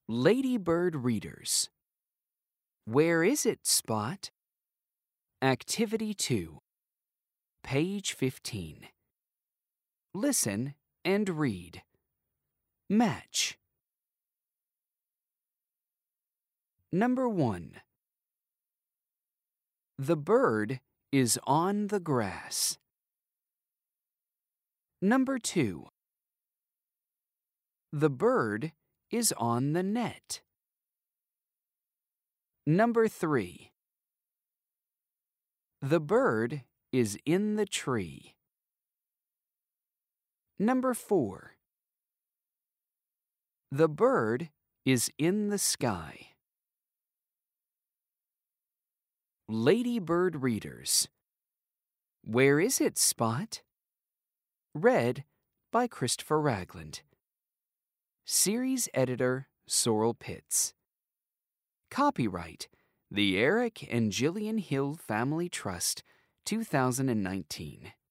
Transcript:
Ladybird readers. Where is it, Spot? Activity 2. Page 15. Listen and read. Match. Number 1. The bird is on the grass. Number 2. The bird is on the net. Number 3. The bird is in the tree. Number 4. The bird is in the sky. Ladybird readers. Where is it, Spot? Read by Christopher Ragland. Series editor, Sorrel Pitts. Copyright, the Eric and Jillian Hill Family Trust, 2019.